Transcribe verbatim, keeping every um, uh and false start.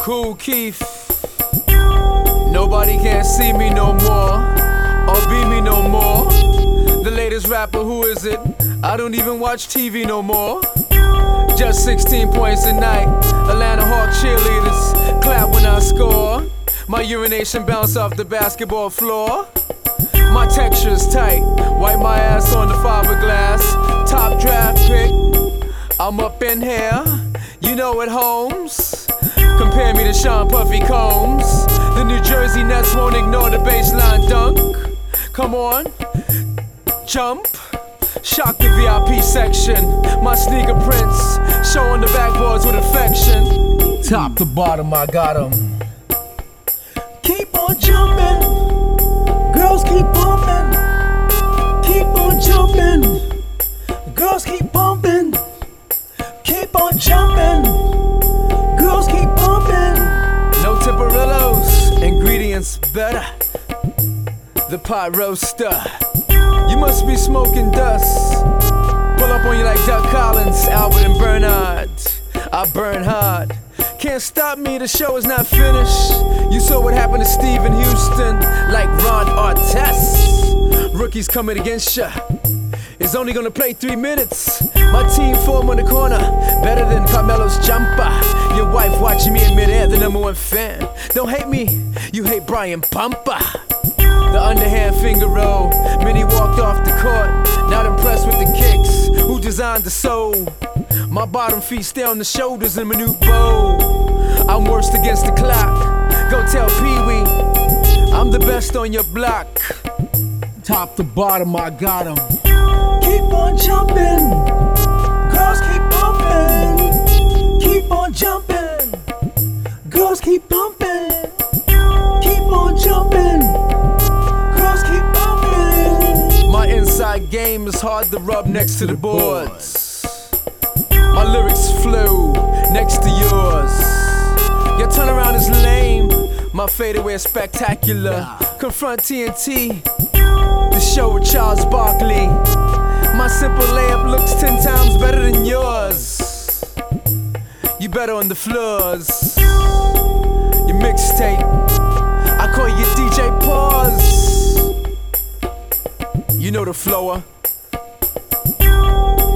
Kool Keith. Nobody can see me no more, or be me no more. The latest rapper, who is it? I don't even watch T V no more. Just sixteen points a night. Atlanta Hawk cheerleaders clap when I score. My urination bounce off the basketball floor. My texture's tight. Wipe my ass on the fiberglass. Top draft pick. I'm up in here. You know it, Holmes. Compare me to Sean Puffy Combs. The New Jersey Nets won't ignore the baseline dunk. Come on, jump. Shock the V I P section. My sneaker prints showing the backboards with affection. Top to bottom, I got 'em. Keep on jumping, girls keep pumping. Keep on jumping, girls keep pumping. Keep on jumping, girls keep pumping. No Tiparillos, ingredients better. The pot roaster. You must be smoking dust. Pull up on you like Doug Collins, Albert and Bernard. I burn hard. Can't stop me, the show is not finished. You saw what happened to Stephen Houston, like Ron Artest. Rookies coming against ya. It's only gonna play three minutes. My team form on the corner, better than Carmelo's jumper. Your wife watching me in midair, the number one fan. Don't hate me, you hate Brian Pumper. The underhand finger roll, many walked off the court. Not impressed with the kicks, who designed the soul? My bottom feet stay on the shoulders in minute bowl. I'm worst against the clock. Go tell Pee-wee, I'm the best on your block. Top to bottom, I got 'em. Keep on jumping, girls keep pumping. Keep on jumping, girls keep pumping. Keep on jumping, girls keep pumping. My inside game is hard to rub next to the boards. My lyrics flow next to yours. Your turnaround is lame, my fadeaway is spectacular. Confront T N T, the show with Charles Barkley. My simple layup looks ten times better than yours. You better on the floors. Your mixtape, I call you D J Pause. You know the flower.